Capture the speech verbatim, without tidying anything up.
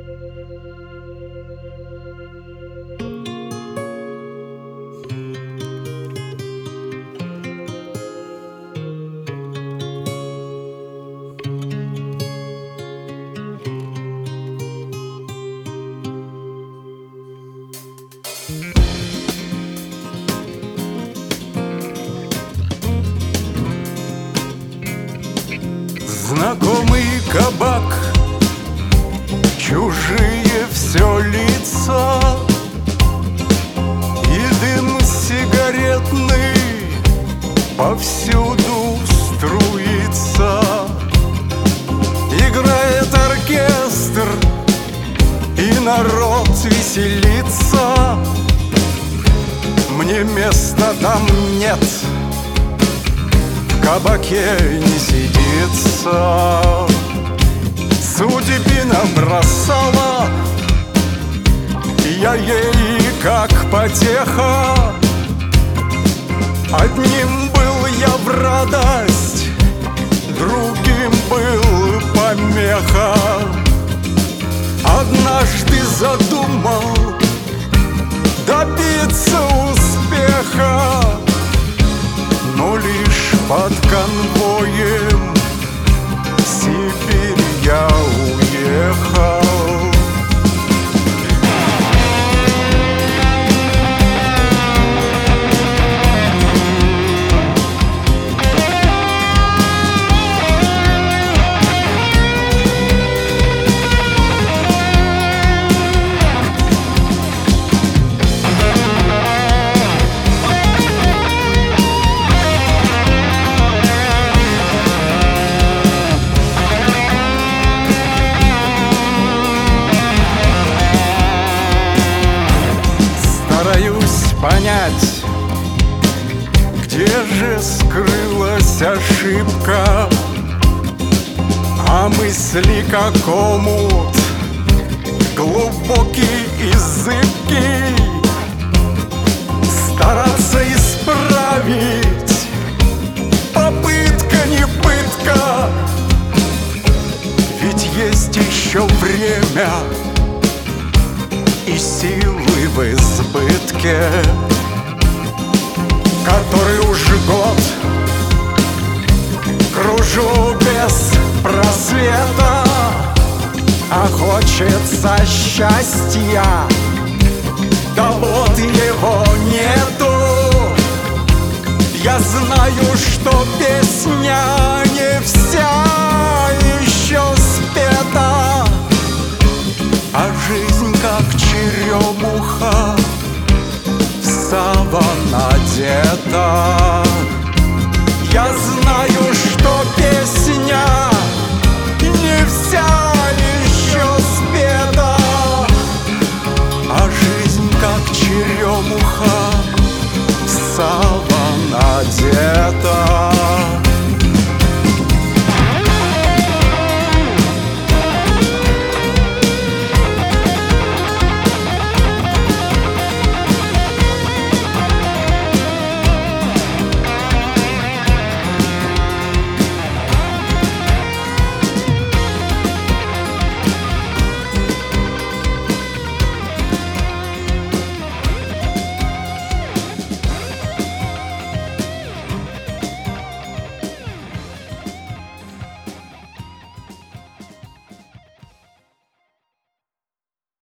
Знакомый кабак, чужие все лица, и дым сигаретный повсюду струится. Играет оркестр, и народ веселится. Мне места там нет, в кабаке не сидится. Судьбина бросала, я ей как потеха. Одним был я в радость, другим был помеха. Однажды задумал добиться успеха, но лишь под конвоем в Сибирь я уехал. Понять, где же скрылась ошибка, а мысли как омут, глубокий и зыбкий. Стараться исправить, попытка не пытка, ведь есть еще время и силы в избытке, который уж год кружу без просвета, а хочется счастья, да вот его нету. Я знаю, что песня не вся